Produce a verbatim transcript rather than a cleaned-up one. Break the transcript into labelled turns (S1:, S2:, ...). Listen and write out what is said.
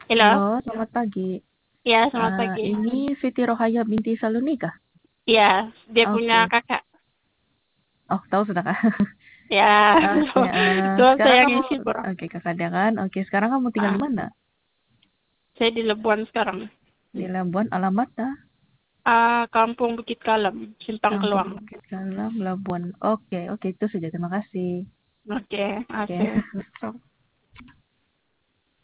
S1: Halo,
S2: Halo, selamat pagi.
S1: ya selamat
S2: Ah,
S1: pagi.
S2: ini Siti Rohaya binti Salunika.
S1: Ya, dia punya
S2: Oke.
S1: kakak.
S2: Oh, tahu sudah Kak.
S1: Ya,
S2: Oke. eh,
S1: cuma
S2: sekarang
S1: saya yang
S2: kamu,
S1: isi bro.
S2: oke Kakak ada kan? Oke, sekarang kamu tinggal di
S1: Ah,
S2: mana?
S1: saya di Lebuan sekarang.
S2: Di Labuan, alamat dah.
S1: Ah, Kampung Bukit Kalem, Simpang
S2: Kampung
S1: Keluang.
S2: Bukit Kalam, Labuan. Oke, oke itu saja. Terima kasih.
S1: Oke,
S2: Oke.
S1: asik.